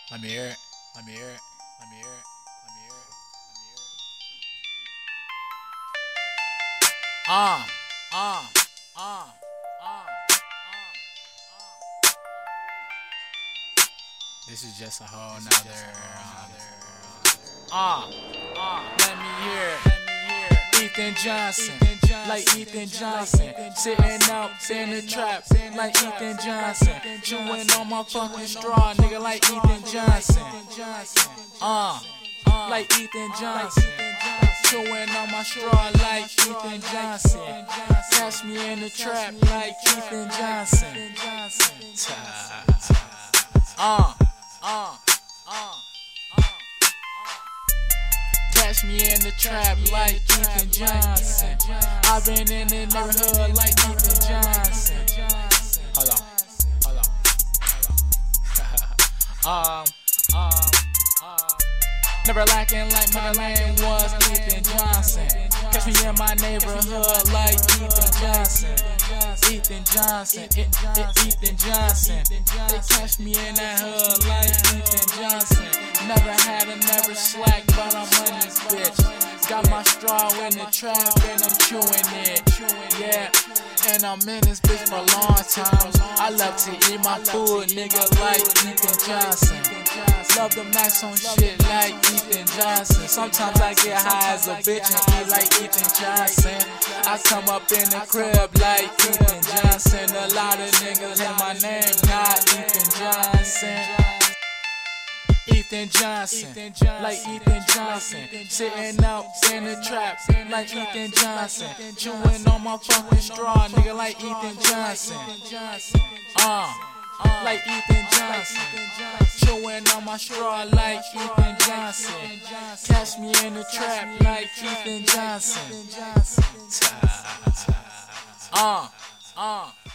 Let me hear it. Let me hear it. Let me hear it. Let me hear it. Let me hear it. Uh, uh, uh. This is just a whole nother. Let me hear it. Ethan Johnson, like Ethan Johnson, sitting out in the trap, like Ethan Johnson, chewing on my fucking straw, nigga, like Ethan Johnson. Like Ethan Johnson, chewing on my straw, like Ethan Johnson. Catch me in the trap, like Ethan Johnson. Catch me in the trap like Ethan Johnson. I've been in the neighborhood like Ethan Johnson. Hold on. Never lacking like my name was Ethan Johnson. Catch me in my neighborhood like Ethan Johnson. Ethan Johnson, Ethan Johnson. They catch me in that hood like Ethan Johnson. Never had a never slack, but I'm on this bitch. Got my straw in the trap and I'm chewing it. Yeah, and I'm in this bitch for a long time. I love to eat my food, nigga, like Ethan Johnson. Love the max on shit like Ethan Johnson. Sometimes I get high as a bitch and eat like Ethan Johnson. I come up in the crib like Ethan Johnson. A lot of niggas in my name, not Ethan Johnson. Ethan Johnson, like Ethan Johnson, sitting out in the trap, like Ethan Johnson, chewing on my fucking straw, nigga, like Ethan Johnson. Like Ethan Johnson, chewing on my straw, like Ethan Johnson. Catch me in the trap, like Ethan Johnson.